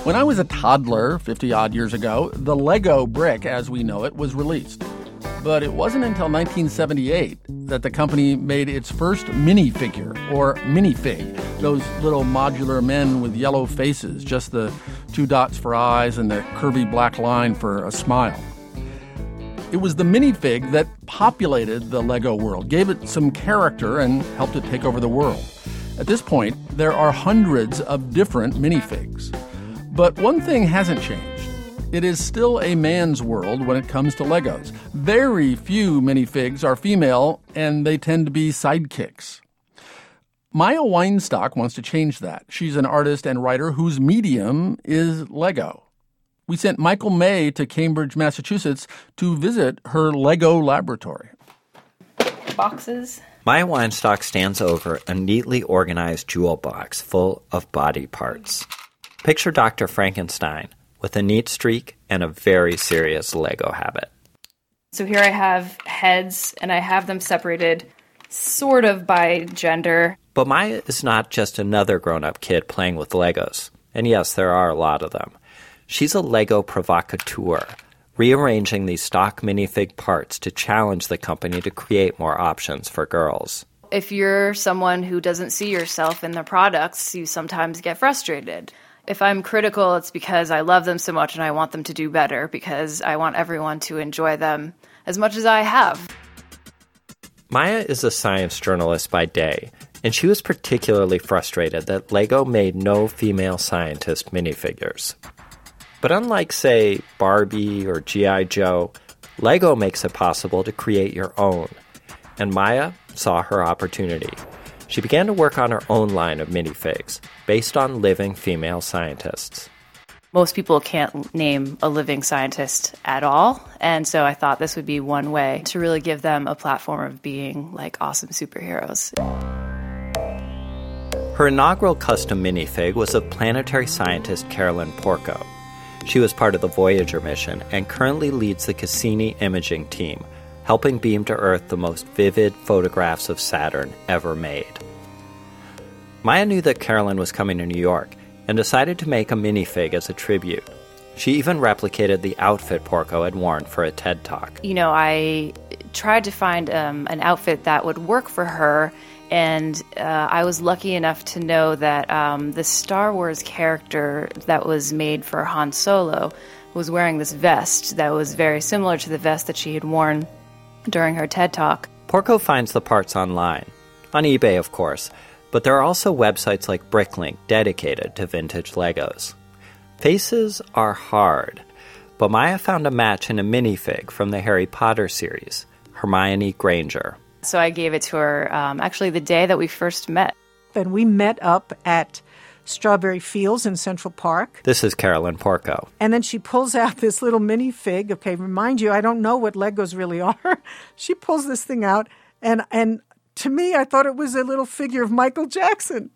When I was a toddler 50-odd years ago, the Lego brick, as we know it, was released. But it wasn't until 1978 that the company made its first minifigure, or minifig, those little modular men with yellow faces, just the 2 dots for eyes and the curvy black line for a smile. It was the minifig that populated the Lego world, gave it some character, and helped it take over the world. At this point, there are hundreds of different minifigs. But one thing hasn't changed. It is still a man's world when it comes to Legos. Very few minifigs are female, and they tend to be sidekicks. Maya Weinstock wants to change that. She's an artist and writer whose medium is Lego. We sent Michael May to Cambridge, Massachusetts to visit her Lego laboratory. Boxes. Maya Weinstock stands over a neatly organized jewel box full of body parts. Picture Dr. Frankenstein with a neat streak and a very serious Lego habit. So here I have heads, and I have them separated sort of by gender. But Maya is not just another grown-up kid playing with Legos. And yes, there are a lot of them. She's a Lego provocateur, rearranging these stock minifig parts to challenge the company to create more options for girls. If you're someone who doesn't see yourself in the products, you sometimes get frustrated. If I'm critical, it's because I love them so much and I want them to do better, because I want everyone to enjoy them as much as I have. Maya is a science journalist by day, and she was particularly frustrated that Lego made no female scientist minifigures. But unlike, say, Barbie or G.I. Joe, Lego makes it possible to create your own. And Maya saw her opportunity. She began to work on her own line of minifigs, based on living female scientists. Most people can't name a living scientist at all, and so I thought this would be one way to really give them a platform of being like awesome superheroes. Her inaugural custom minifig was of planetary scientist Carolyn Porco. She was part of the Voyager mission and currently leads the Cassini imaging team, helping beam to Earth the most vivid photographs of Saturn ever made. Maya knew that Carolyn was coming to New York and decided to make a minifig as a tribute. She even replicated the outfit Porco had worn for a TED Talk. You know, I tried to find an outfit that would work for her, and I was lucky enough to know that the Star Wars character that was made for Han Solo was wearing this vest that was very similar to the vest that she had worn during her TED Talk. Porco finds the parts online, on eBay of course, but there are also websites like Bricklink dedicated to vintage Legos. Faces are hard, but Maya found a match in a minifig from the Harry Potter series, Hermione Granger. So I gave it to her actually the day that we first met. And we met up at Strawberry Fields in Central Park. This is Carolyn Porco. And then she pulls out this little minifig. Okay, remind you, I don't know what Legos really are. She pulls this thing out, and to me, I thought it was a little figure of Michael Jackson.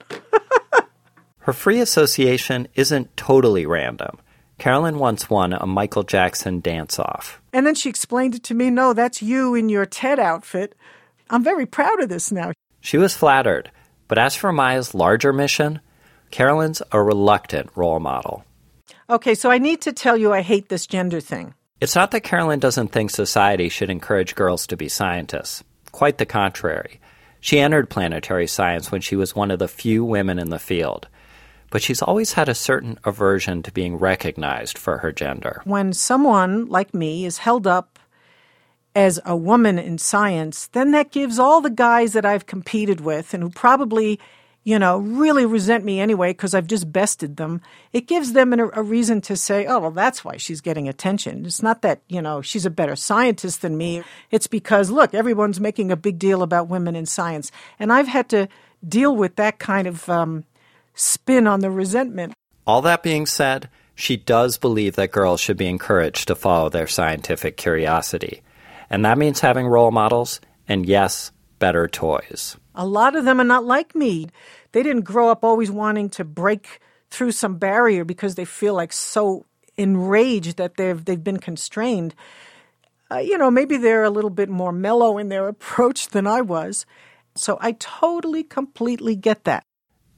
Her free association isn't totally random. Carolyn once won a Michael Jackson dance-off. And then she explained it to me, no, that's you in your TED outfit. I'm very proud of this now. She was flattered, but as for Maya's larger mission, Carolyn's a reluctant role model. Okay, so I need to tell you I hate this gender thing. It's not that Carolyn doesn't think society should encourage girls to be scientists. Quite the contrary. She entered planetary science when she was one of the few women in the field. But she's always had a certain aversion to being recognized for her gender. When someone like me is held up as a woman in science, then that gives all the guys that I've competed with and who probably, really resent me anyway because I've just bested them, it gives them a reason to say, oh, well, that's why she's getting attention. It's not that, she's a better scientist than me. It's because, look, everyone's making a big deal about women in science. And I've had to deal with that kind of spin on the resentment. All that being said, she does believe that girls should be encouraged to follow their scientific curiosity. And that means having role models and, yes, better toys. A lot of them are not like me. They didn't grow up always wanting to break through some barrier because they feel like so enraged that they've been constrained. Maybe they're a little bit more mellow in their approach than I was. So I totally, completely get that.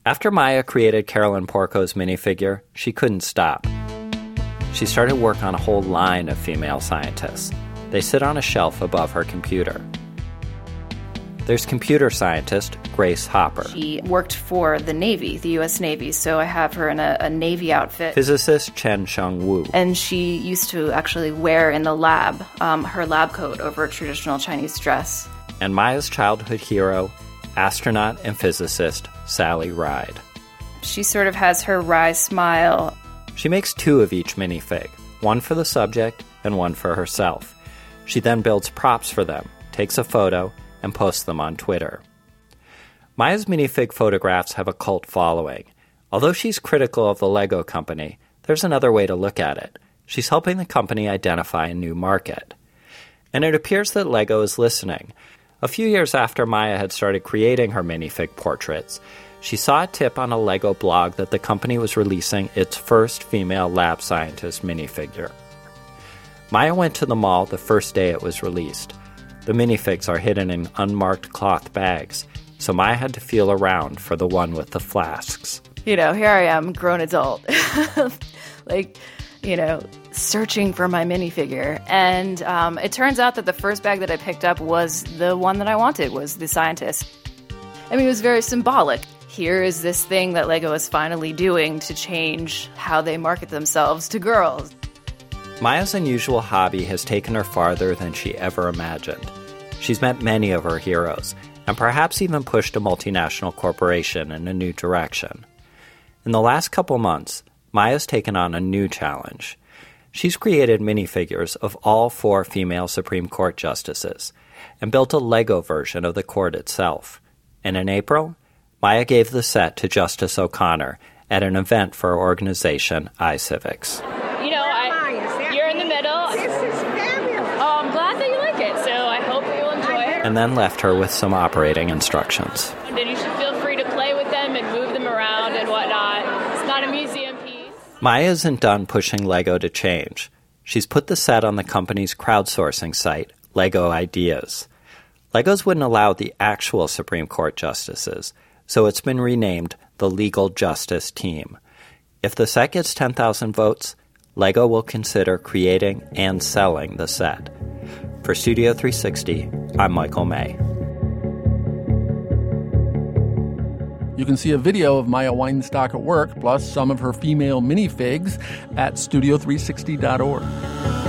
After Maya created Carolyn Porco's minifigure, she couldn't stop. She started work on a whole line of female scientists. They sit on a shelf above her computer. There's computer scientist Grace Hopper. She worked for the Navy, the U.S. Navy, so I have her in a Navy outfit. Physicist Chen-Sheng Wu. And she used to actually wear in the lab her lab coat over a traditional Chinese dress. And Maya's childhood hero, astronaut and physicist Sally Ride. She sort of has her wry smile. She makes 2 of each minifig, one for the subject and one for herself. She then builds props for them, takes a photo, and posts them on Twitter. Maya's minifig photographs have a cult following. Although she's critical of the Lego company, there's another way to look at it. She's helping the company identify a new market. And it appears that Lego is listening. A few years after Maya had started creating her minifig portraits, she saw a tip on a Lego blog that the company was releasing its first female lab scientist minifigure. Maya went to the mall the first day it was released. The minifigs are hidden in unmarked cloth bags, so Maya had to feel around for the one with the flasks. Here I am, grown adult, searching for my minifigure. And it turns out that the first bag that I picked up was the one that I wanted, was the scientist. I mean, it was very symbolic. Here is this thing that Lego is finally doing to change how they market themselves to girls. Maya's unusual hobby has taken her farther than she ever imagined. She's met many of her heroes, and perhaps even pushed a multinational corporation in a new direction. In the last couple months, Maya's taken on a new challenge. She's created minifigures of all 4 female Supreme Court justices, and built a Lego version of the court itself. And in April, Maya gave the set to Justice O'Connor at an event for her organization, iCivics. You're in the middle. This is fabulous. Oh, I'm glad that you like it, so I hope you'll enjoy it. And then left her with some operating instructions. And you should feel free to play with them and move them around and whatnot. It's not a museum piece. Maya isn't done pushing Lego to change. She's put the set on the company's crowdsourcing site, Lego Ideas. Legos wouldn't allow the actual Supreme Court justices, so it's been renamed the Legal Justice Team. If the set gets 10,000 votes, Lego will consider creating and selling the set. For Studio 360, I'm Michael May. You can see a video of Maya Weinstock at work, plus some of her female minifigs at studio360.org.